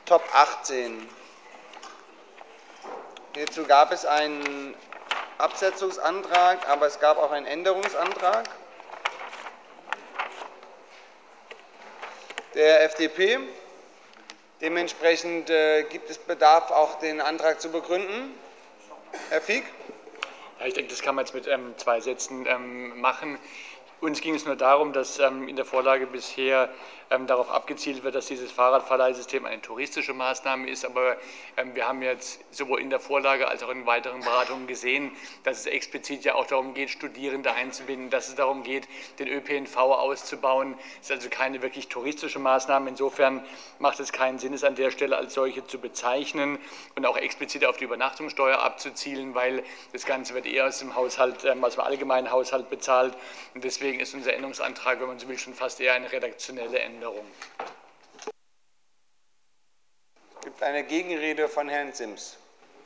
Top 18. Hierzu gab es einen Absetzungsantrag, aber es gab auch einen Änderungsantrag der FDP. Dementsprechend gibt es Bedarf, auch den Antrag zu begründen. Herr Fieck? Ja, ich denke, das kann man jetzt mit 2 Sätzen machen. Uns ging es nur darum, dass in der Vorlage bisher darauf abgezielt wird, dass dieses Fahrradverleihsystem eine touristische Maßnahme ist. Aber wir haben jetzt sowohl in der Vorlage als auch in weiteren Beratungen gesehen, dass es explizit ja auch darum geht, Studierende einzubinden, dass es darum geht, den ÖPNV auszubauen. Es ist also keine wirklich touristische Maßnahme. Insofern macht es keinen Sinn, es an der Stelle als solche zu bezeichnen und auch explizit auf die Übernachtungssteuer abzuzielen, weil das Ganze wird eher aus dem Haushalt, aus dem allgemeinen Haushalt bezahlt. Und deswegen ist unser Änderungsantrag, wenn man so will, schon fast eher eine redaktionelle Änderung. Es gibt eine Gegenrede von Herrn Sims.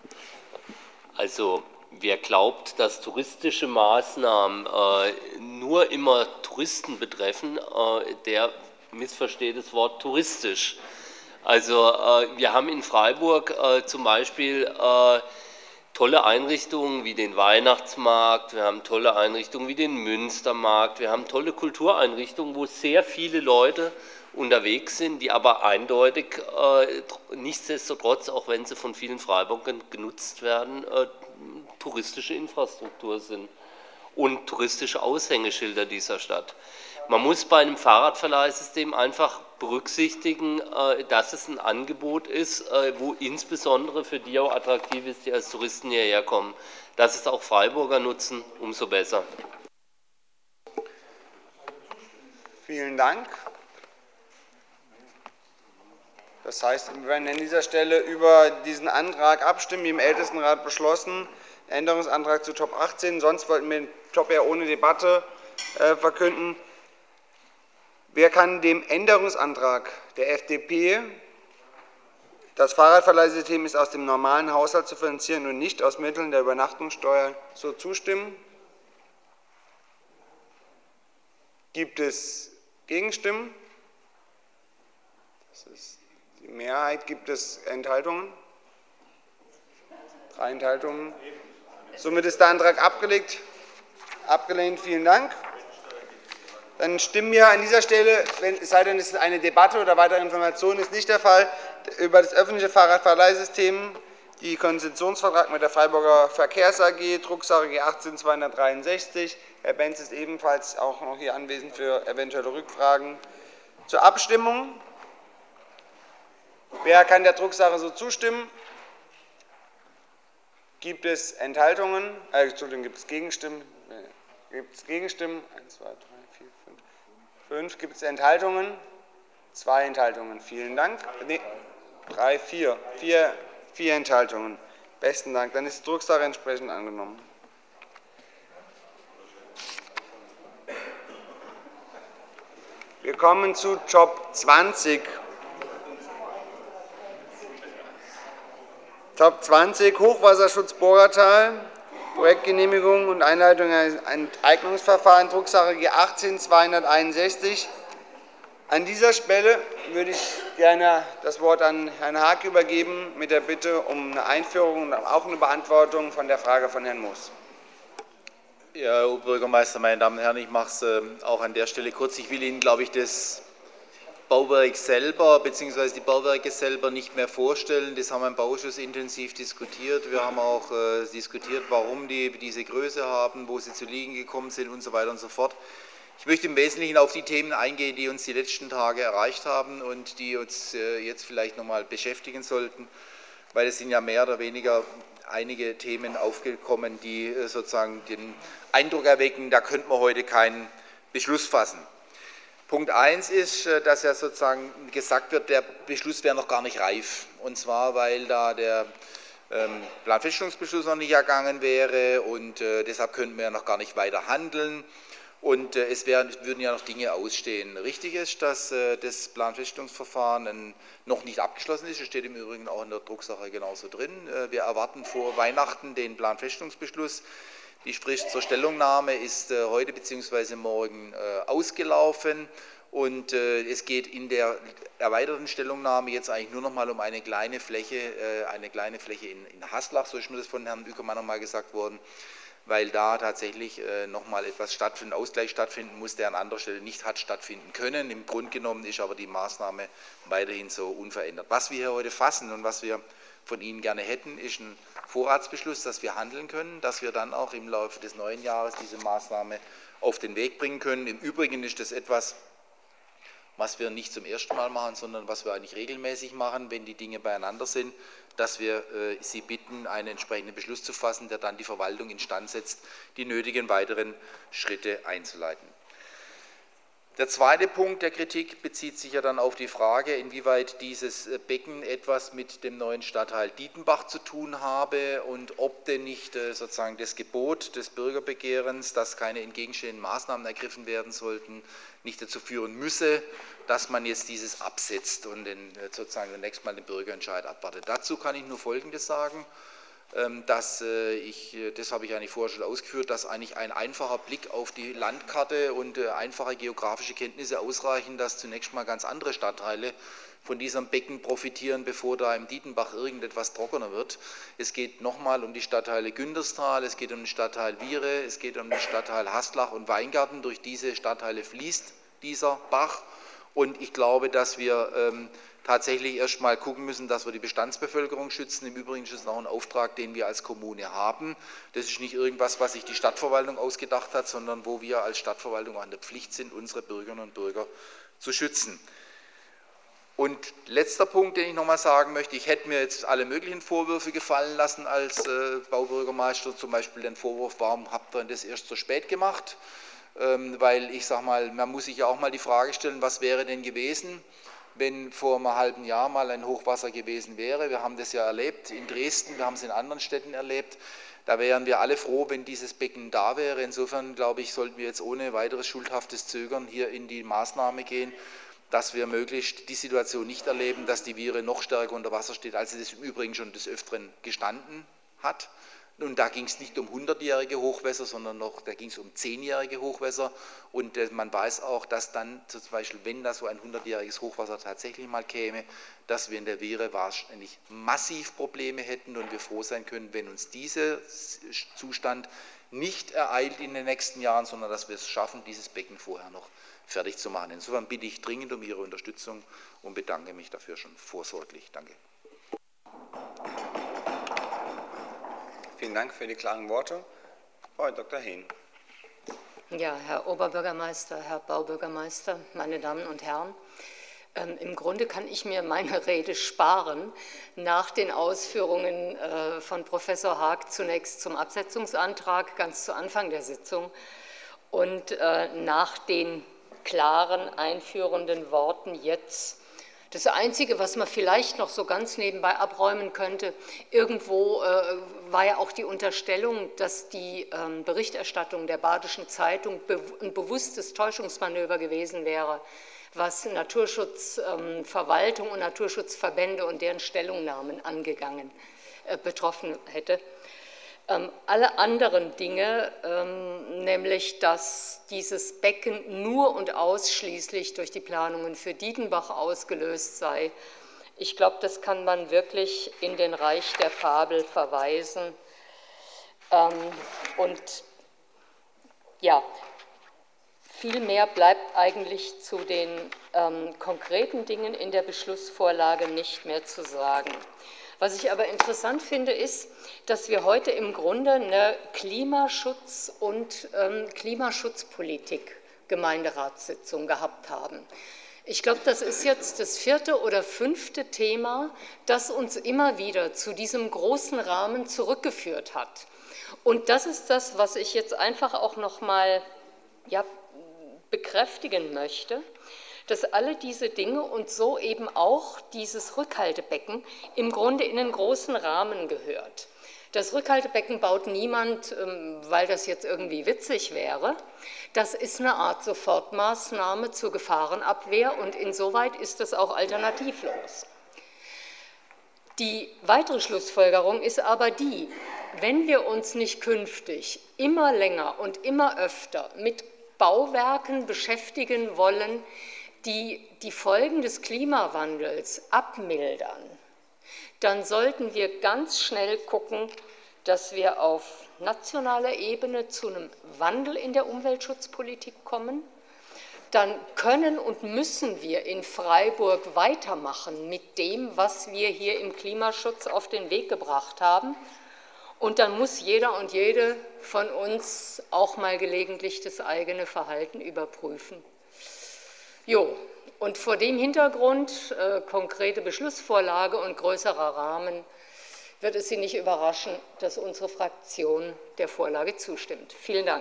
Also wer glaubt, dass touristische Maßnahmen nur immer Touristen betreffen, der missversteht das Wort touristisch. Also wir haben in Freiburg zum Beispiel tolle Einrichtungen wie den Weihnachtsmarkt, wir haben tolle Einrichtungen wie den Münstermarkt, wir haben tolle Kultureinrichtungen, wo sehr viele Leute unterwegs sind, die aber eindeutig nichtsdestotrotz, auch wenn sie von vielen Freiburgern genutzt werden, touristische Infrastruktur sind und touristische Aushängeschilder dieser Stadt. Man muss bei einem Fahrradverleihsystem einfach berücksichtigen, dass es ein Angebot ist, wo insbesondere für die auch attraktiv ist, die als Touristen hierher kommen. Dass es auch Freiburger nutzen, umso besser. Vielen Dank. Das heißt, wir werden an dieser Stelle über diesen Antrag abstimmen, wie im Ältestenrat beschlossen. Änderungsantrag zu Top 18. Sonst wollten wir den Top ja ohne Debatte verkünden. Wer kann dem Änderungsantrag der FDP, das Fahrradverleihsystem ist aus dem normalen Haushalt zu finanzieren und nicht aus Mitteln der Übernachtungssteuer, so zustimmen? Gibt es Gegenstimmen? Das ist die Mehrheit. Gibt es Enthaltungen? 3 Enthaltungen. Somit ist der Antrag abgelehnt. Vielen Dank. Dann stimmen wir an dieser Stelle, es sei denn, es ist eine Debatte oder weitere Informationen, ist nicht der Fall, über das öffentliche Fahrradverleihsystem, die Konzessionsvertrag mit der Freiburger Verkehrs AG, Drucksache G18 263. Herr Benz ist ebenfalls auch noch hier anwesend für eventuelle Rückfragen. Zur Abstimmung. Wer kann der Drucksache so zustimmen? Gibt es Enthaltungen? Entschuldigung, gibt es Gegenstimmen? Gibt es Gegenstimmen? 1, 2, 3, 4, 5. 5. Gibt es Enthaltungen? 2 Enthaltungen. Vielen Dank. 3, 4. 4 Enthaltungen. Besten Dank. Dann ist die Drucksache entsprechend angenommen. Wir kommen zu Top 20. Top 20, Hochwasserschutz Bohrertal, Projektgenehmigung und Einleitung eines Enteignungsverfahrens, Drucksache G18 261. An dieser Stelle würde ich gerne das Wort an Herrn Haag übergeben, mit der Bitte um eine Einführung und auch eine Beantwortung von der Frage von Herrn Moos. Ja, Herr Oberbürgermeister, meine Damen und Herren, ich mache es auch an der Stelle kurz. Ich will Ihnen, glaube ich, das Bauwerk selber bzw. die Bauwerke selber nicht mehr vorstellen. Das haben wir im Bauausschuss intensiv diskutiert. Wir haben auch diskutiert, warum die diese Größe haben, wo sie zu liegen gekommen sind und so weiter und so fort. Ich möchte im Wesentlichen auf die Themen eingehen, die uns die letzten Tage erreicht haben und die uns jetzt vielleicht noch mal beschäftigen sollten, weil es sind ja mehr oder weniger einige Themen aufgekommen, die sozusagen den Eindruck erwecken, da könnte man heute keinen Beschluss fassen. Punkt 1 ist, dass ja sozusagen gesagt wird, der Beschluss wäre noch gar nicht reif. Und zwar, weil da der Planfeststellungsbeschluss noch nicht ergangen wäre und deshalb könnten wir ja noch gar nicht weiter handeln. Und würden ja noch Dinge ausstehen. Richtig ist, dass das Planfeststellungsverfahren noch nicht abgeschlossen ist. Das steht im Übrigen auch in der Drucksache genauso drin. Wir erwarten vor Weihnachten den Planfeststellungsbeschluss. Die Frist zur Stellungnahme ist heute bzw. morgen ausgelaufen Und es geht in der erweiterten Stellungnahme jetzt eigentlich nur noch mal um eine kleine Fläche in Haslach, so ist mir das von Herrn Ueckermann noch mal gesagt worden, weil da tatsächlich noch mal etwas stattfinden, Ausgleich stattfinden muss, der an anderer Stelle nicht hat stattfinden können. Im Grunde genommen ist aber die Maßnahme weiterhin so unverändert. Was wir hier heute fassen und was wir von Ihnen gerne hätten, ist ein Vorratsbeschluss, dass wir handeln können, dass wir dann auch im Laufe des neuen Jahres diese Maßnahme auf den Weg bringen können. Im Übrigen ist das etwas, was wir nicht zum ersten Mal machen, sondern was wir eigentlich regelmäßig machen, wenn die Dinge beieinander sind, dass wir Sie bitten, einen entsprechenden Beschluss zu fassen, der dann die Verwaltung instand setzt, die nötigen weiteren Schritte einzuleiten. Der zweite Punkt der Kritik bezieht sich ja dann auf die Frage, inwieweit dieses Becken etwas mit dem neuen Stadtteil Dietenbach zu tun habe und ob denn nicht sozusagen das Gebot des Bürgerbegehrens, dass keine entgegenstehenden Maßnahmen ergriffen werden sollten, nicht dazu führen müsse, dass man jetzt dieses absetzt und sozusagen zunächst mal den Bürgerentscheid abwartet. Dazu kann ich nur Folgendes sagen. Das habe ich eigentlich vorher schon ausgeführt, dass eigentlich ein einfacher Blick auf die Landkarte und einfache geografische Kenntnisse ausreichen, dass zunächst mal ganz andere Stadtteile von diesem Becken profitieren, bevor da im Dietenbach irgendetwas trockener wird. Es geht nochmal um die Stadtteile Günterstal, es geht um den Stadtteil Wiehre, es geht um den Stadtteil Haslach und Weingarten. Durch diese Stadtteile fließt dieser Bach und ich glaube, dass wir tatsächlich erst mal gucken müssen, dass wir die Bestandsbevölkerung schützen. Im Übrigen ist es auch ein Auftrag, den wir als Kommune haben. Das ist nicht irgendwas, was sich die Stadtverwaltung ausgedacht hat, sondern wo wir als Stadtverwaltung auch in der Pflicht sind, unsere Bürgerinnen und Bürger zu schützen. Und letzter Punkt, den ich noch mal sagen möchte, ich hätte mir jetzt alle möglichen Vorwürfe gefallen lassen als Baubürgermeister, zum Beispiel den Vorwurf, warum habt ihr das erst so spät gemacht? Weil ich sage mal, man muss sich ja auch mal die Frage stellen, was wäre denn gewesen, wenn vor einem halben Jahr mal ein Hochwasser gewesen wäre. Wir haben das ja erlebt in Dresden, wir haben es in anderen Städten erlebt. Da wären wir alle froh, wenn dieses Becken da wäre. Insofern, glaube ich, sollten wir jetzt ohne weiteres schuldhaftes Zögern hier in die Maßnahme gehen, dass wir möglichst die Situation nicht erleben, dass die Viere noch stärker unter Wasser steht, als sie das im Übrigen schon des Öfteren gestanden hat. Und da ging es nicht um 100-jährige Hochwässer, sondern da ging es um 10-jährige Hochwässer. Und man weiß auch, dass dann zum Beispiel, wenn da so ein 100-jähriges Hochwasser tatsächlich mal käme, dass wir in der Viere wahrscheinlich massiv Probleme hätten und wir froh sein können, wenn uns dieser Zustand nicht ereilt in den nächsten Jahren, sondern dass wir es schaffen, dieses Becken vorher noch fertig zu machen. Insofern bitte ich dringend um Ihre Unterstützung und bedanke mich dafür schon vorsorglich. Danke. Vielen Dank für die klaren Worte. Frau Dr. Hehn. Ja, Herr Oberbürgermeister, Herr Baubürgermeister, meine Damen und Herren, im Grunde kann ich mir meine Rede sparen nach den Ausführungen von Professor Haag zunächst zum Absetzungsantrag, ganz zu Anfang der Sitzung, und nach den klaren, einführenden Worten jetzt. Das Einzige, was man vielleicht noch so ganz nebenbei abräumen könnte, irgendwo war ja auch die Unterstellung, dass die Berichterstattung der Badischen Zeitung ein bewusstes Täuschungsmanöver gewesen wäre, was Naturschutzverwaltung und Naturschutzverbände und deren Stellungnahmen betroffen hätte. Alle anderen Dinge, nämlich dass dieses Becken nur und ausschließlich durch die Planungen für Dietenbach ausgelöst sei, ich glaube, das kann man wirklich in den Reich der Fabel verweisen. Und ja, viel mehr bleibt eigentlich zu den konkreten Dingen in der Beschlussvorlage nicht mehr zu sagen. Was ich aber interessant finde, ist, dass wir heute im Grunde eine Klimaschutz- und Klimaschutzpolitik-Gemeinderatssitzung gehabt haben. Ich glaube, das ist jetzt das 4. oder 5. Thema, das uns immer wieder zu diesem großen Rahmen zurückgeführt hat. Und das ist das, was ich jetzt einfach auch noch mal bekräftigen möchte, dass alle diese Dinge und so eben auch dieses Rückhaltebecken im Grunde in einen großen Rahmen gehört. Das Rückhaltebecken baut niemand, weil das jetzt irgendwie witzig wäre. Das ist eine Art Sofortmaßnahme zur Gefahrenabwehr und insoweit ist das auch alternativlos. Die weitere Schlussfolgerung ist aber die, wenn wir uns nicht künftig immer länger und immer öfter mit Bauwerken beschäftigen wollen, die Folgen des Klimawandels abmildern, dann sollten wir ganz schnell gucken, dass wir auf nationaler Ebene zu einem Wandel in der Umweltschutzpolitik kommen. Dann können und müssen wir in Freiburg weitermachen mit dem, was wir hier im Klimaschutz auf den Weg gebracht haben. Und dann muss jeder und jede von uns auch mal gelegentlich das eigene Verhalten überprüfen. Jo, und vor dem Hintergrund, konkrete Beschlussvorlage und größerer Rahmen, wird es Sie nicht überraschen, dass unsere Fraktion der Vorlage zustimmt. Vielen Dank.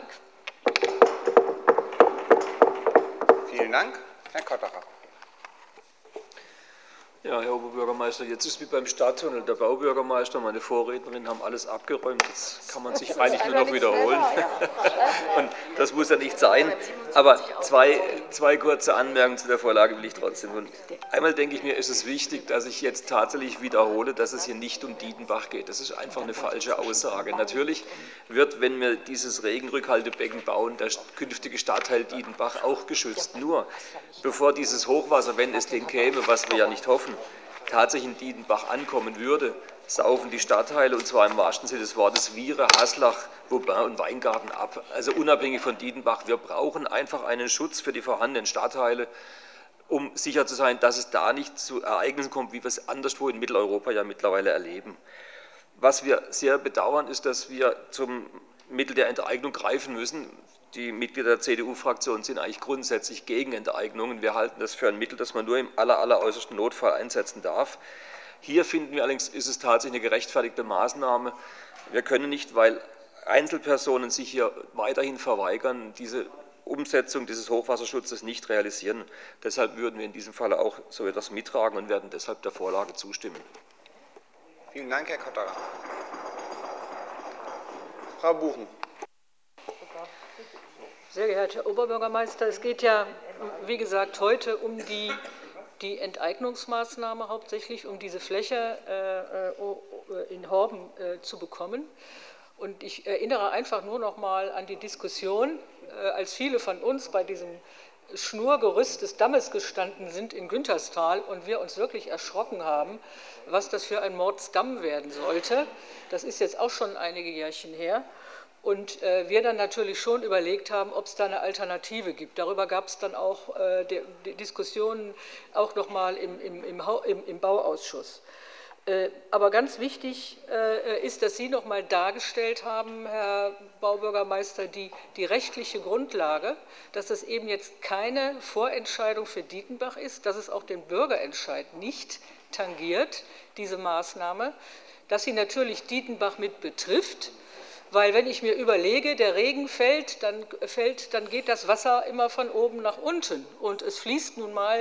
Vielen Dank. Herr Kotterer. Ja, Herr Oberbürgermeister, jetzt ist wie beim Stadttunnel. Der Baubürgermeister, meine Vorrednerin haben alles abgeräumt. Jetzt kann man sich eigentlich nur noch wiederholen. Und das muss ja nicht sein. Aber zwei kurze Anmerkungen zu der Vorlage will ich trotzdem. Und einmal denke ich mir, ist es wichtig, dass ich jetzt tatsächlich wiederhole, dass es hier nicht um Dietenbach geht. Das ist einfach eine falsche Aussage. Natürlich wird, wenn wir dieses Regenrückhaltebecken bauen, der künftige Stadtteil Dietenbach auch geschützt. Nur, bevor dieses Hochwasser, wenn es denn käme, was wir ja nicht hoffen, tatsächlich in Dietenbach ankommen würde, saufen die Stadtteile, und zwar im wahrsten Sinne des Wortes, Wiehre, Haslach, Vauban und Weingarten ab. Also unabhängig von Dietenbach. Wir brauchen einfach einen Schutz für die vorhandenen Stadtteile, um sicher zu sein, dass es da nicht zu Ereignissen kommt, wie wir es anderswo in Mitteleuropa ja mittlerweile erleben. Was wir sehr bedauern, ist, dass wir zum Mittel der Enteignung greifen müssen. Die Mitglieder der CDU-Fraktion sind eigentlich grundsätzlich gegen Enteignungen. Wir halten das für ein Mittel, das man nur im alleräußersten Notfall einsetzen darf. Hier finden wir allerdings, ist es tatsächlich eine gerechtfertigte Maßnahme. Wir können nicht, weil Einzelpersonen sich hier weiterhin verweigern, diese Umsetzung dieses Hochwasserschutzes nicht realisieren. Deshalb würden wir in diesem Fall auch so etwas mittragen und werden deshalb der Vorlage zustimmen. Vielen Dank, Herr Kotterer. Frau Buchen. Sehr geehrter Herr Oberbürgermeister, es geht ja, wie gesagt, heute um die Enteignungsmaßnahme, hauptsächlich um diese Fläche in Horben zu bekommen. Und ich erinnere einfach nur noch mal an die Diskussion, als viele von uns bei diesem Schnurgerüst des Dammes gestanden sind in Günterstal und wir uns wirklich erschrocken haben, was das für ein Mordsdamm werden sollte. Das ist jetzt auch schon einige Jährchen her. Und wir dann natürlich schon überlegt haben, ob es da eine Alternative gibt. Darüber gab es dann auch die Diskussionen auch noch mal im Bauausschuss. Aber ganz wichtig ist, dass Sie noch mal dargestellt haben, Herr Baubürgermeister, die rechtliche Grundlage, dass das eben jetzt keine Vorentscheidung für Dietenbach ist, dass es auch den Bürgerentscheid nicht tangiert, diese Maßnahme, dass sie natürlich Dietenbach mit betrifft. Weil wenn ich mir überlege, der Regen fällt, dann geht das Wasser immer von oben nach unten. Und es fließt nun mal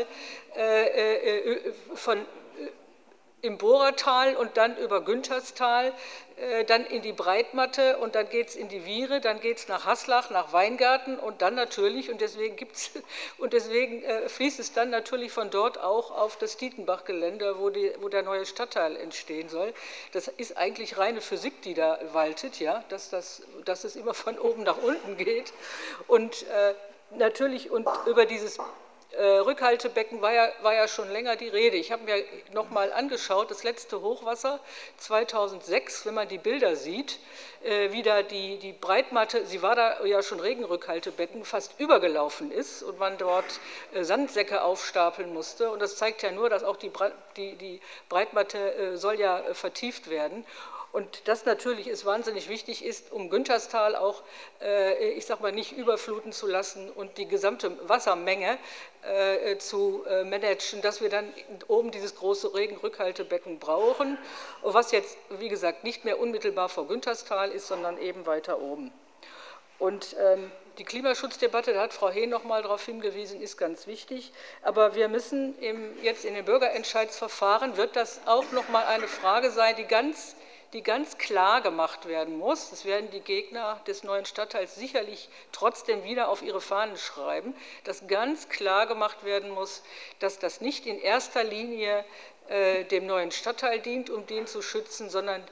im Bohrertal und dann über Günterstal, dann in die Breitmatte und dann geht es in die Wiehre, dann geht es nach Haslach, nach Weingarten und dann natürlich, und deswegen fließt es dann natürlich von dort auch auf das Dietenbach-Gelände, wo der neue Stadtteil entstehen soll. Das ist eigentlich reine Physik, die da waltet, ja, dass es immer von oben nach unten geht. Und natürlich, und über dieses Rückhaltebecken war ja schon länger die Rede. Ich habe mir noch mal angeschaut, das letzte Hochwasser 2006, wenn man die Bilder sieht, wie da die Breitmatte, sie war da ja schon Regenrückhaltebecken, fast übergelaufen ist und man dort Sandsäcke aufstapeln musste. Und das zeigt ja nur, dass auch die Breitmatte soll ja vertieft werden. Und das natürlich ist wahnsinnig wichtig ist, um Günterstal auch, ich sage mal, nicht überfluten zu lassen und die gesamte Wassermenge zu managen, dass wir dann oben dieses große Regenrückhaltebecken brauchen, was jetzt, wie gesagt, nicht mehr unmittelbar vor Günterstal ist, sondern eben weiter oben. Und die Klimaschutzdebatte, da hat Frau Hehn noch mal darauf hingewiesen, ist ganz wichtig. Aber wir müssen jetzt in den Bürgerentscheidsverfahren, wird das auch noch mal eine Frage sein, die ganz klar gemacht werden muss. Das werden die Gegner des neuen Stadtteils sicherlich trotzdem wieder auf ihre Fahnen schreiben, dass ganz klar gemacht werden muss, dass das nicht in erster Linie dem neuen Stadtteil dient, um den zu schützen, sondern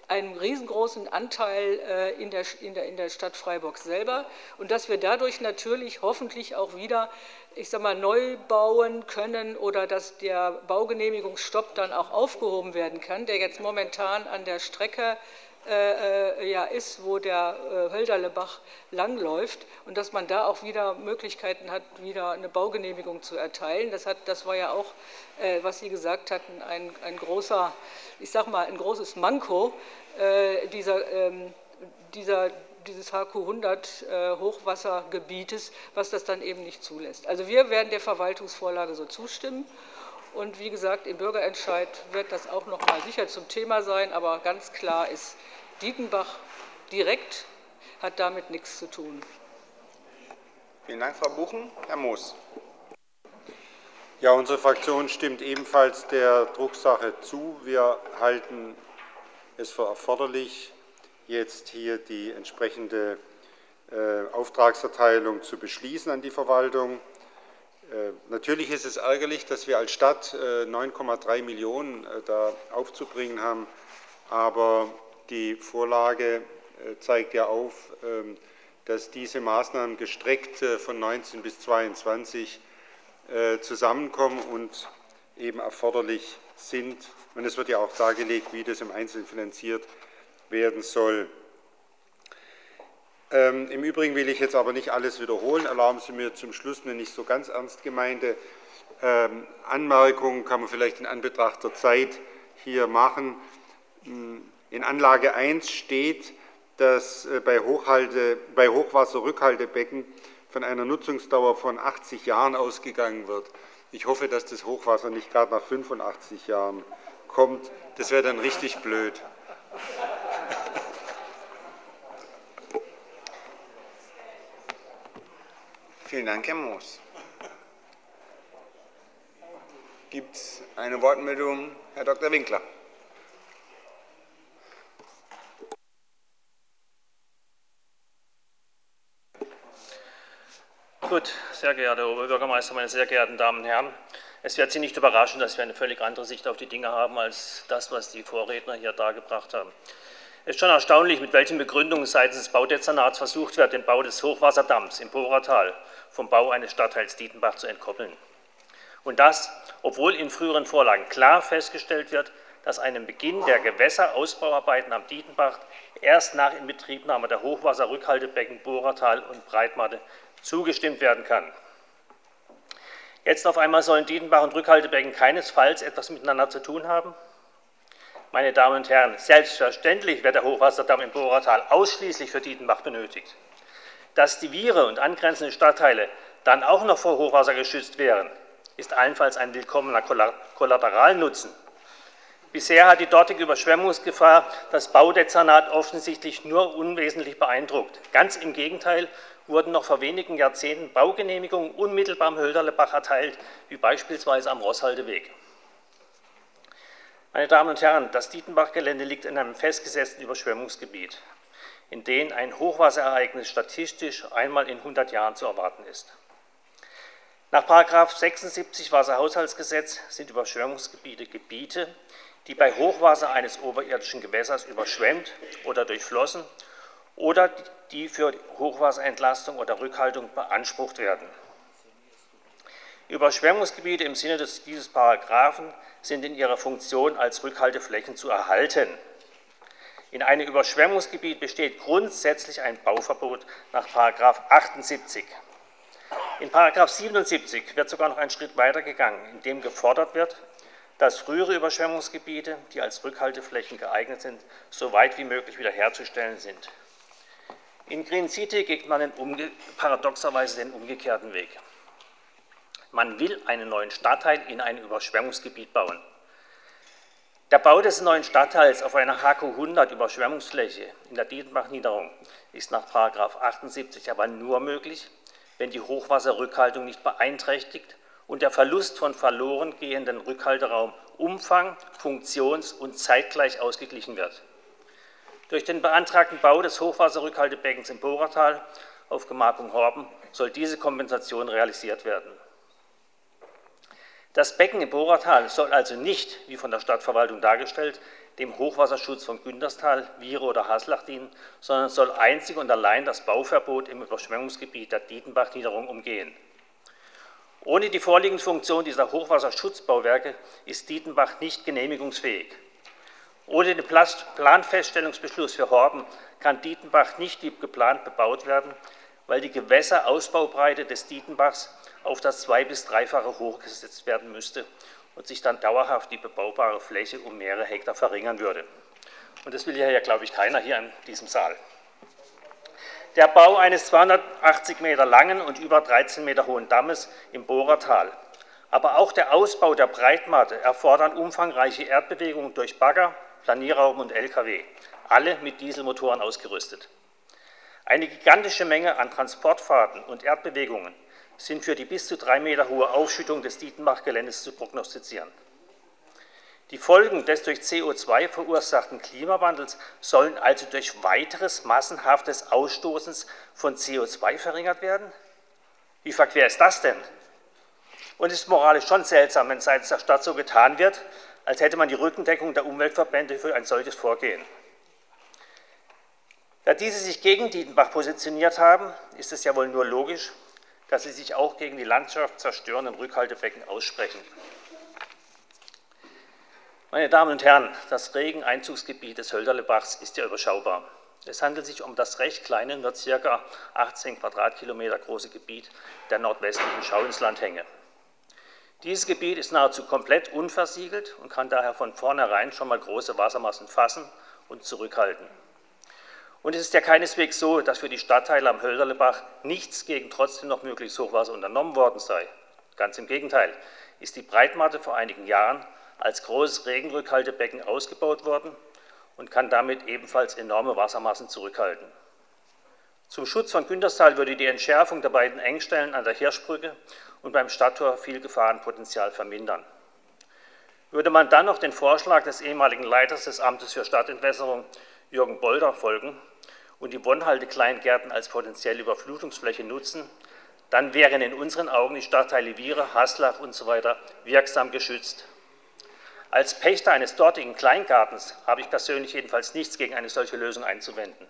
einen riesengroßen Anteil in der Stadt Freiburg selber und dass wir dadurch natürlich hoffentlich auch wieder, ich sage mal, neu bauen können oder dass der Baugenehmigungsstopp dann auch aufgehoben werden kann, der jetzt momentan an der Strecke ist, wo der Hölderlebach langläuft und dass man da auch wieder Möglichkeiten hat, wieder eine Baugenehmigung zu erteilen. Das war ja auch, was Sie gesagt hatten, ein großer, ich sag mal, ein großes Manko dieses HQ 100 Hochwassergebietes, was das dann eben nicht zulässt. Also wir werden der Verwaltungsvorlage so zustimmen. Und wie gesagt, im Bürgerentscheid wird das auch noch mal sicher zum Thema sein, aber ganz klar ist, Dietenbach direkt hat damit nichts zu tun. Vielen Dank, Frau Buchen. Herr Moos. Ja, unsere Fraktion stimmt ebenfalls der Drucksache zu. Wir halten es für erforderlich, jetzt hier die entsprechende Auftragserteilung zu beschließen an die Verwaltung. Natürlich ist es ärgerlich, dass wir als Stadt 9,3 Millionen da aufzubringen haben, aber die Vorlage zeigt ja auf, dass diese Maßnahmen gestreckt von 19 bis 22 zusammenkommen und eben erforderlich sind. Und es wird ja auch dargelegt, wie das im Einzelnen finanziert werden soll. Im Übrigen will ich jetzt aber nicht alles wiederholen. Erlauben Sie mir zum Schluss eine nicht so ganz ernst gemeinte Anmerkung, kann man vielleicht in Anbetracht der Zeit hier machen. In Anlage 1 steht, dass bei Hochwasserrückhaltebecken von einer Nutzungsdauer von 80 Jahren ausgegangen wird. Ich hoffe, dass das Hochwasser nicht gerade nach 85 Jahren kommt. Das wäre dann richtig blöd. Vielen Dank, Herr Moos. Gibt es eine Wortmeldung? Herr Dr. Winkler. Gut, sehr geehrter Herr Oberbürgermeister, meine sehr geehrten Damen und Herren. Es wird Sie nicht überraschen, dass wir eine völlig andere Sicht auf die Dinge haben als das, was die Vorredner hier dargebracht haben. Es ist schon erstaunlich, mit welchen Begründungen seitens des Baudezernats versucht wird, den Bau des Hochwasserdamms im Bohrertal vom Bau eines Stadtteils Dietenbach zu entkoppeln. Und das, obwohl in früheren Vorlagen klar festgestellt wird, dass einem Beginn der Gewässerausbauarbeiten am Dietenbach erst nach Inbetriebnahme der Hochwasserrückhaltebecken Bohrertal und Breitmatte zugestimmt werden kann. Jetzt auf einmal sollen Dietenbach und Rückhaltebecken keinesfalls etwas miteinander zu tun haben? Meine Damen und Herren, selbstverständlich wird der Hochwasserdamm im Bohrertal ausschließlich für Dietenbach benötigt. Dass die Wiehre und angrenzende Stadtteile dann auch noch vor Hochwasser geschützt wären, ist allenfalls ein willkommener Kollateralnutzen. Bisher hat die dortige Überschwemmungsgefahr das Baudezernat offensichtlich nur unwesentlich beeindruckt. Ganz im Gegenteil wurden noch vor wenigen Jahrzehnten Baugenehmigungen unmittelbar am Hölderlebach erteilt, wie beispielsweise am Roßhaldeweg. Meine Damen und Herren, das Dietenbach-Gelände liegt in einem festgesetzten Überschwemmungsgebiet, in dem ein Hochwasserereignis statistisch einmal in 100 Jahren zu erwarten ist. Nach § 76 Wasserhaushaltsgesetz sind Überschwemmungsgebiete Gebiete, die bei Hochwasser eines oberirdischen Gewässers überschwemmt oder durchflossen oder die für Hochwasserentlastung oder Rückhaltung beansprucht werden. Überschwemmungsgebiete im Sinne dieses Paragraphen sind in ihrer Funktion als Rückhalteflächen zu erhalten. In einem Überschwemmungsgebiet besteht grundsätzlich ein Bauverbot nach § 78. In § 77 wird sogar noch einen Schritt weiter gegangen, in dem gefordert wird, dass frühere Überschwemmungsgebiete, die als Rückhalteflächen geeignet sind, so weit wie möglich wiederherzustellen sind. In Green City geht man paradoxerweise den umgekehrten Weg. Man will einen neuen Stadtteil in ein Überschwemmungsgebiet bauen. Der Bau des neuen Stadtteils auf einer HQ 100 Überschwemmungsfläche in der Dietenbach-Niederung ist nach § 78 aber nur möglich, wenn die Hochwasserrückhaltung nicht beeinträchtigt und der Verlust von verloren gehenden Rückhalteraum Umfang, funktions- und zeitgleich ausgeglichen wird. Durch den beantragten Bau des Hochwasserrückhaltebeckens im Bohrertal auf Gemarkung Horben soll diese Kompensation realisiert werden. Das Becken im Bohrertal soll also nicht, wie von der Stadtverwaltung dargestellt, dem Hochwasserschutz von Günterstal, Wiehre oder Haslach dienen, sondern soll einzig und allein das Bauverbot im Überschwemmungsgebiet der Dietenbach-Niederung umgehen. Ohne die vorliegende Funktion dieser Hochwasserschutzbauwerke ist Dietenbach nicht genehmigungsfähig. Ohne den Planfeststellungsbeschluss für Horben kann Dietenbach nicht wie geplant bebaut werden, weil die Gewässerausbaubreite des Dietenbachs auf das 2- bis 3-fache hochgesetzt werden müsste und sich dann dauerhaft die bebaubare Fläche um mehrere Hektar verringern würde. Und das will ja, glaube ich, keiner hier in diesem Saal. Der Bau eines 280 Meter langen und über 13 Meter hohen Dammes im Bohrertal, aber auch der Ausbau der Breitmatte erfordern umfangreiche Erdbewegungen durch Bagger, Planierraupen und Lkw, alle mit Dieselmotoren ausgerüstet. Eine gigantische Menge an Transportfahrten und Erdbewegungen sind für die bis zu 3 Meter hohe Aufschüttung des Dietenbach-Geländes zu prognostizieren. Die Folgen des durch CO2 verursachten Klimawandels sollen also durch weiteres massenhaftes Ausstoßens von CO2 verringert werden? Wie verquer ist das denn? Und es ist moralisch schon seltsam, wenn seitens der Stadt so getan wird, als hätte man die Rückendeckung der Umweltverbände für ein solches Vorgehen. Da diese sich gegen Dietenbach positioniert haben, ist es ja wohl nur logisch, dass sie sich auch gegen die landschaftszerstörenden Rückhaltebecken aussprechen. Meine Damen und Herren, das Regeneinzugsgebiet des Hölderlebachs ist ja überschaubar. Es handelt sich um das recht kleine, nur ca. 18 Quadratkilometer große Gebiet der nordwestlichen Schauinslandhänge. Dieses Gebiet ist nahezu komplett unversiegelt und kann daher von vornherein schon mal große Wassermassen fassen und zurückhalten. Und es ist ja keineswegs so, dass für die Stadtteile am Hölderlebach nichts gegen trotzdem noch mögliches Hochwasser unternommen worden sei. Ganz im Gegenteil, ist die Breitmatte vor einigen Jahren als großes Regenrückhaltebecken ausgebaut worden und kann damit ebenfalls enorme Wassermassen zurückhalten. Zum Schutz von Günterstal würde die Entschärfung der beiden Engstellen an der Hirschbrücke und beim Stadttor viel Gefahrenpotenzial vermindern. Würde man dann noch den Vorschlag des ehemaligen Leiters des Amtes für Stadtentwässerung, Jürgen Bolder, folgen und die Bonhalde-Kleingärten als potenzielle Überflutungsfläche nutzen, dann wären in unseren Augen die Stadtteile Wiehre, Haslach usw. wirksam geschützt. Als Pächter eines dortigen Kleingartens habe ich persönlich jedenfalls nichts gegen eine solche Lösung einzuwenden.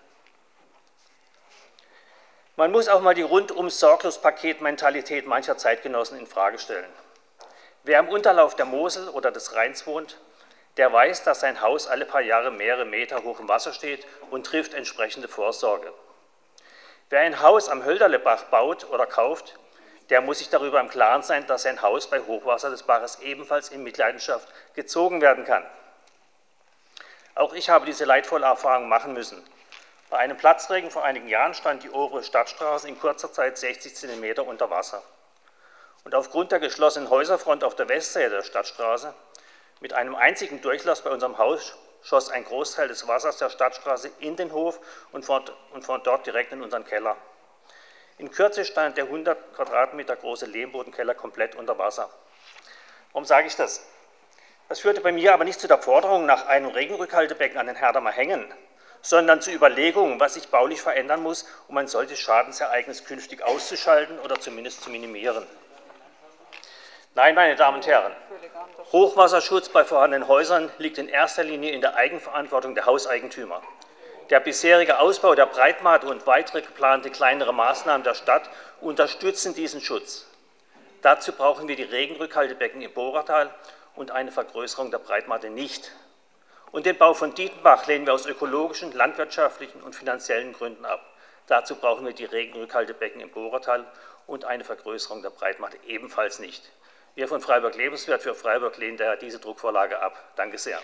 Man muss auch mal die Rundum-Sorglos-Paket-Mentalität mancher Zeitgenossen in Frage stellen. Wer am Unterlauf der Mosel oder des Rheins wohnt, der weiß, dass sein Haus alle paar Jahre mehrere Meter hoch im Wasser steht und trifft entsprechende Vorsorge. Wer ein Haus am Hölderlebach baut oder kauft, der muss sich darüber im Klaren sein, dass sein Haus bei Hochwasser des Baches ebenfalls in Mitleidenschaft gezogen werden kann. Auch ich habe diese leidvolle Erfahrung machen müssen. Bei einem Platzregen vor einigen Jahren stand die obere Stadtstraße in kurzer Zeit 60 cm unter Wasser. Und aufgrund der geschlossenen Häuserfront auf der Westseite der Stadtstraße mit einem einzigen Durchlass bei unserem Haus schoss ein Großteil des Wassers der Stadtstraße in den Hof und von dort direkt in unseren Keller. In Kürze stand der 100 Quadratmeter große Lehmbodenkeller komplett unter Wasser. Warum sage ich das? Das führte bei mir aber nicht zu der Forderung nach einem Regenrückhaltebecken an den Herdamer Hängen, sondern zu Überlegungen, was sich baulich verändern muss, um ein solches Schadensereignis künftig auszuschalten oder zumindest zu minimieren. Nein, meine Damen und Herren, Hochwasserschutz bei vorhandenen Häusern liegt in erster Linie in der Eigenverantwortung der Hauseigentümer. Der bisherige Ausbau der Breitmatte und weitere geplante kleinere Maßnahmen der Stadt unterstützen diesen Schutz. Dazu brauchen wir die Regenrückhaltebecken im Bohrertal und eine Vergrößerung der Breitmatte nicht. Und den Bau von Dietenbach lehnen wir aus ökologischen, landwirtschaftlichen und finanziellen Gründen ab. Dazu brauchen wir die Regenrückhaltebecken im Bohrertal und eine Vergrößerung der Breitmatte ebenfalls nicht. Wir von Freiburg Lebenswert für Freiburg lehnen daher diese Druckvorlage ab. Danke sehr.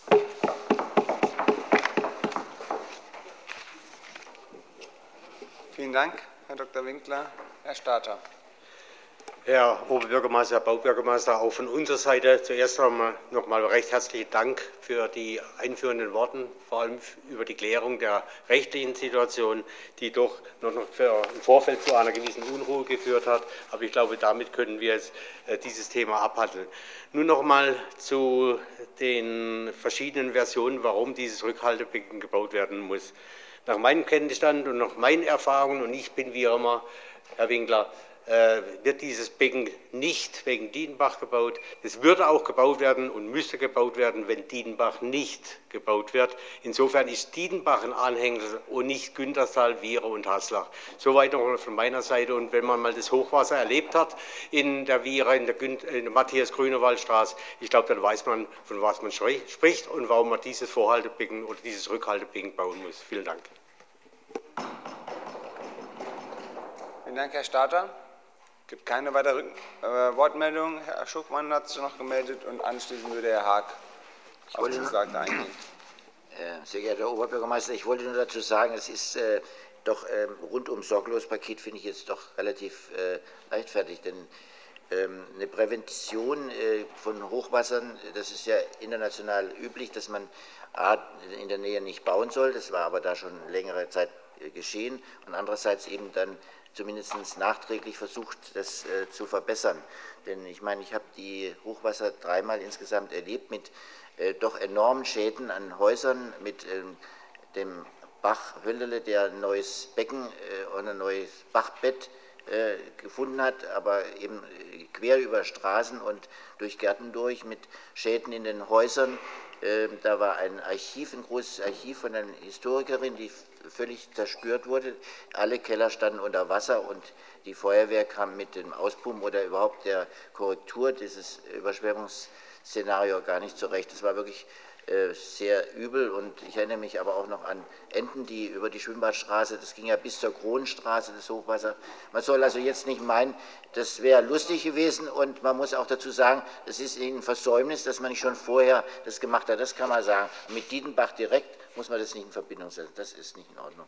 Vielen Dank, Herr Dr. Winkler. Herr Starter. Herr Oberbürgermeister, Herr Baubürgermeister, auch von unserer Seite zuerst einmal noch mal recht herzlichen Dank für die einführenden Worte, vor allem über die Klärung der rechtlichen Situation, die doch noch im Vorfeld zu einer gewissen Unruhe geführt hat. Aber ich glaube, damit können wir jetzt dieses Thema abhandeln. Nun noch mal zu den verschiedenen Versionen, warum dieses Rückhaltebecken gebaut werden muss. Nach meinem Kenntnisstand und nach meinen Erfahrungen, und ich bin wie immer, Herr Winkler, wird dieses Becken nicht wegen Dietenbach gebaut. Es würde auch gebaut werden und müsste gebaut werden, wenn Dietenbach nicht gebaut wird. Insofern ist Dietenbach ein Anhänger und nicht Günterstal, Wiehre und Haslach. Soweit noch von meiner Seite. Und wenn man mal das Hochwasser erlebt hat in der Wiehre, in der Matthias-Grünewald-Straße, ich glaube, dann weiß man, von was man spricht und warum man dieses Vorhaltebecken oder dieses Rückhaltebecken bauen muss. Vielen Dank. Vielen Dank, Herr Stadler. Es gibt keine weitere Wortmeldungen. Herr Schuckmann hat sich noch gemeldet und anschließend würde Herr Haag auf das Gesagte eingehen. Sehr geehrter Herr Oberbürgermeister, ich wollte nur dazu sagen, es ist doch rundum sorglos Paket finde ich jetzt doch relativ leichtfertig, denn eine Prävention von Hochwassern, das ist ja international üblich, dass man A, in der Nähe nicht bauen soll, das war aber da schon längere Zeit geschehen und andererseits eben dann zumindest nachträglich versucht, das zu verbessern. Denn ich meine, ich habe die Hochwasser dreimal insgesamt erlebt mit doch enormen Schäden an Häusern, mit dem Bach Höllele, der ein neues Becken und ein neues Bachbett gefunden hat, aber eben quer über Straßen und durch Gärten durch, mit Schäden in den Häusern. Da war ein Archiv, ein großes Archiv von einer Historikerin, die völlig zerstört wurde. Alle Keller standen unter Wasser und die Feuerwehr kam mit dem Auspumpen oder überhaupt der Korrektur dieses Überschwemmungsszenario gar nicht zurecht. Das war wirklich sehr übel und ich erinnere mich aber auch noch an Enten, die über die Schwimmbadstraße, das ging ja bis zur Kronenstraße, das Hochwasser. Man soll also jetzt nicht meinen, das wäre lustig gewesen und man muss auch dazu sagen, es ist ein Versäumnis, dass man nicht schon vorher das gemacht hat, das kann man sagen. Und mit Dietenbach direkt muss man das nicht in Verbindung setzen, das ist nicht in Ordnung.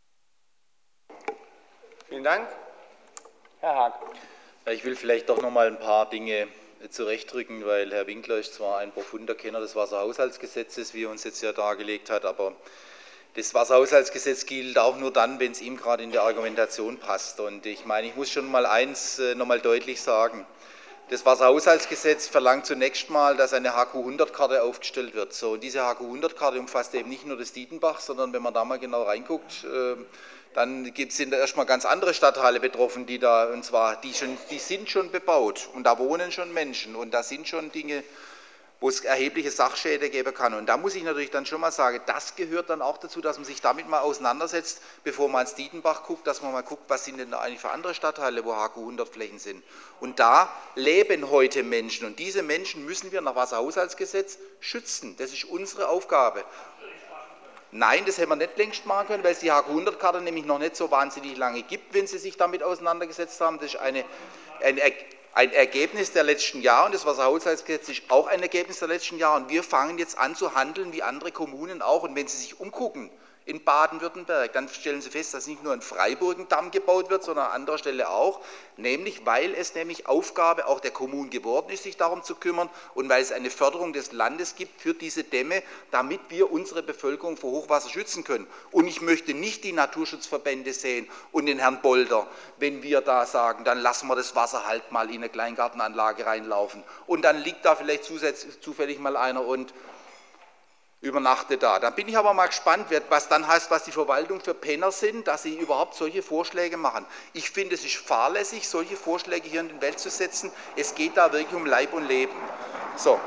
Vielen Dank. Herr Haag. Ich will vielleicht doch noch mal ein paar Dinge zurechtrücken, weil Herr Winkler ist zwar ein profunder Kenner des Wasserhaushaltsgesetzes, wie er uns jetzt ja dargelegt hat, aber das Wasserhaushaltsgesetz gilt auch nur dann, wenn es ihm gerade in der Argumentation passt. Und ich meine, ich muss schon mal eins noch mal deutlich sagen. Das Wasserhaushaltsgesetz verlangt zunächst mal, dass eine HQ100-Karte aufgestellt wird. So, und diese HQ100-Karte umfasst eben nicht nur das Dietenbach, sondern wenn man da mal genau reinguckt, dann sind da erstmal ganz andere Stadtteile betroffen, die sind schon bebaut und da wohnen schon Menschen und da sind schon Dinge, wo es erhebliche Sachschäden geben kann. Und da muss ich natürlich dann schon mal sagen, das gehört dann auch dazu, dass man sich damit mal auseinandersetzt, bevor man ins Dietenbach guckt, dass man mal guckt, was sind denn da eigentlich für andere Stadtteile, wo HQ100 Flächen sind. Und da leben heute Menschen und diese Menschen müssen wir nach Wasserhaushaltsgesetz schützen. Das ist unsere Aufgabe. Nein, das hätten wir nicht längst machen können, weil es die HQ100-Karte nämlich noch nicht so wahnsinnig lange gibt, wenn Sie sich damit auseinandergesetzt haben. Das ist ein Ergebnis der letzten Jahre und das Wasserhaushaltsgesetz ist auch ein Ergebnis der letzten Jahre. Und wir fangen jetzt an zu handeln wie andere Kommunen auch. Und wenn Sie sich umgucken in Baden-Württemberg, dann stellen Sie fest, dass nicht nur in Freiburg ein Damm gebaut wird, sondern an anderer Stelle auch, nämlich weil es nämlich Aufgabe auch der Kommunen geworden ist, sich darum zu kümmern und weil es eine Förderung des Landes gibt für diese Dämme, damit wir unsere Bevölkerung vor Hochwasser schützen können. Und ich möchte nicht die Naturschutzverbände sehen und den Herrn Bolder, wenn wir da sagen, dann lassen wir das Wasser halt mal in eine Kleingartenanlage reinlaufen und dann liegt da vielleicht zufällig mal einer und übernachtet da. Dann bin ich aber mal gespannt, was dann heißt, was die Verwaltung für Penner sind, dass sie überhaupt solche Vorschläge machen. Ich finde, es ist fahrlässig, solche Vorschläge hier in die Welt zu setzen. Es geht da wirklich um Leib und Leben. So.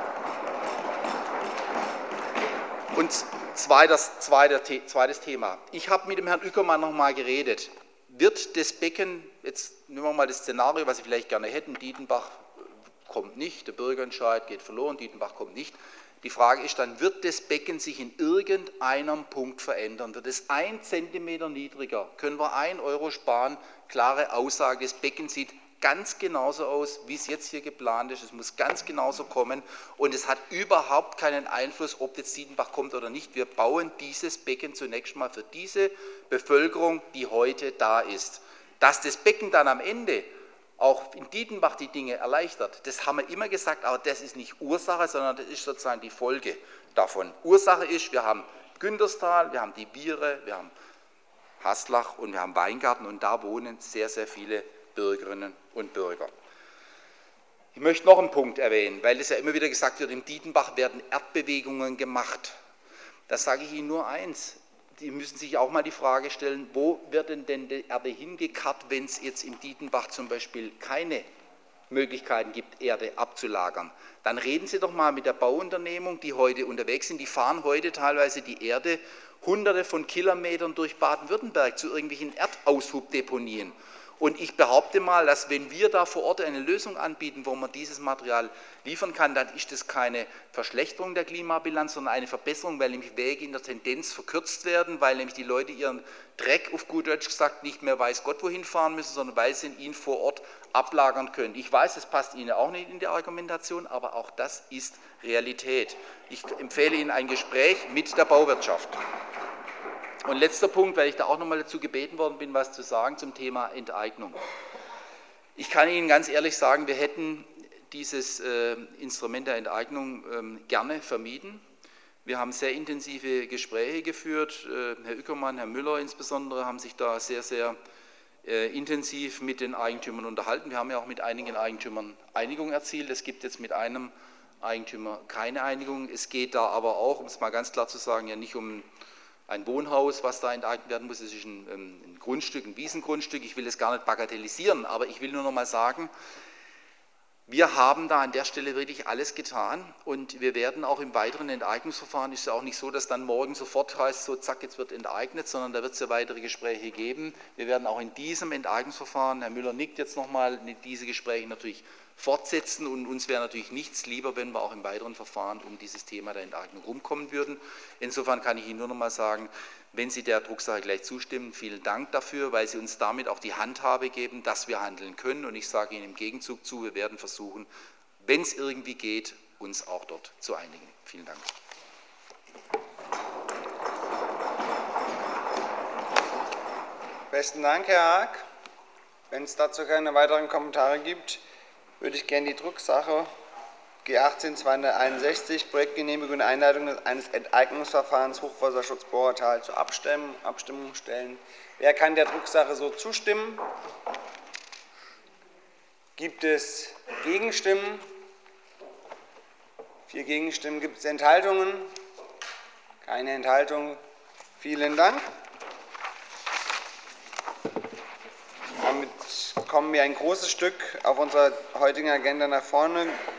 Und zweites Thema. Ich habe mit dem Herrn Ueckermann noch mal geredet. Wird das Becken, jetzt nehmen wir mal das Szenario, was Sie vielleicht gerne hätten, Dietenbach kommt nicht, der Bürgerentscheid geht verloren, Dietenbach kommt nicht. Die Frage ist dann, wird das Becken sich in irgendeinem Punkt verändern? Wird es 1 Zentimeter niedriger? Können wir 1 Euro sparen? Klare Aussage, das Becken sieht ganz genauso aus, wie es jetzt hier geplant ist. Es muss ganz genauso kommen und es hat überhaupt keinen Einfluss, ob jetzt Dietenbach kommt oder nicht. Wir bauen dieses Becken zunächst mal für diese Bevölkerung, die heute da ist. Dass das Becken dann am Ende auch in Dietenbach die Dinge erleichtert, das haben wir immer gesagt, aber das ist nicht Ursache, sondern das ist sozusagen die Folge davon. Ursache ist, wir haben Günterstal, wir haben die Wiehre, wir haben Haslach und wir haben Weingarten und da wohnen sehr, sehr viele Bürgerinnen und Bürger. Ich möchte noch einen Punkt erwähnen, weil es ja immer wieder gesagt wird, im Dietenbach werden Erdbewegungen gemacht. Da sage ich Ihnen nur eins, die müssen sich auch mal die Frage stellen, wo wird denn die Erde hingekarrt, wenn es jetzt im Dietenbach zum Beispiel keine Möglichkeiten gibt, Erde abzulagern. Dann reden Sie doch mal mit der Bauunternehmung, die heute unterwegs sind. Die fahren heute teilweise die Erde hunderte von Kilometern durch Baden-Württemberg zu irgendwelchen Erdaushubdeponien. Und ich behaupte mal, dass wenn wir da vor Ort eine Lösung anbieten, wo man dieses Material liefern kann, dann ist das keine Verschlechterung der Klimabilanz, sondern eine Verbesserung, weil nämlich Wege in der Tendenz verkürzt werden, weil nämlich die Leute ihren Dreck, auf gut Deutsch gesagt, nicht mehr weiß Gott wohin fahren müssen, sondern weil sie ihn vor Ort ablagern können. Ich weiß, das passt Ihnen auch nicht in die Argumentation, aber auch das ist Realität. Ich empfehle Ihnen ein Gespräch mit der Bauwirtschaft. Und letzter Punkt, weil ich da auch noch mal dazu gebeten worden bin, was zu sagen zum Thema Enteignung. Ich kann Ihnen ganz ehrlich sagen, wir hätten dieses Instrument der Enteignung gerne vermieden. Wir haben sehr intensive Gespräche geführt. Herr Ueckermann, Herr Müller insbesondere haben sich da sehr, sehr intensiv mit den Eigentümern unterhalten. Wir haben ja auch mit einigen Eigentümern Einigung erzielt. Es gibt jetzt mit einem Eigentümer keine Einigung. Es geht da aber auch, um es mal ganz klar zu sagen, ja nicht um ein Wohnhaus, was da enteignet werden muss. Es ist ein Grundstück, ein Wiesengrundstück. Ich will es gar nicht bagatellisieren, aber ich will nur noch mal sagen, wir haben da an der Stelle wirklich alles getan und wir werden auch im weiteren Enteignungsverfahren, ist ja auch nicht so, dass dann morgen sofort heißt, so zack, jetzt wird enteignet, sondern da wird es ja weitere Gespräche geben. Wir werden auch in diesem Enteignungsverfahren, Herr Müller nickt jetzt nochmal, diese Gespräche natürlich fortsetzen und uns wäre natürlich nichts lieber, wenn wir auch im weiteren Verfahren um dieses Thema der Enteignung rumkommen würden. Insofern kann ich Ihnen nur noch mal sagen, wenn Sie der Drucksache gleich zustimmen, vielen Dank dafür, weil Sie uns damit auch die Handhabe geben, dass wir handeln können. Und ich sage Ihnen im Gegenzug zu, wir werden versuchen, wenn es irgendwie geht, uns auch dort zu einigen. Vielen Dank. Besten Dank, Herr Haag. Wenn es dazu keine weiteren Kommentare gibt, würde ich gerne die Drucksache G18-261, Projektgenehmigung und Einleitung eines Enteignungsverfahrens Hochwasserschutz-Bohrtal zur Abstimmung stellen. Wer kann der Drucksache so zustimmen? Gibt es Gegenstimmen? 4 Gegenstimmen. Gibt es Enthaltungen? Keine Enthaltung. Vielen Dank. Damit kommen wir ein großes Stück auf unserer heutigen Agenda nach vorne.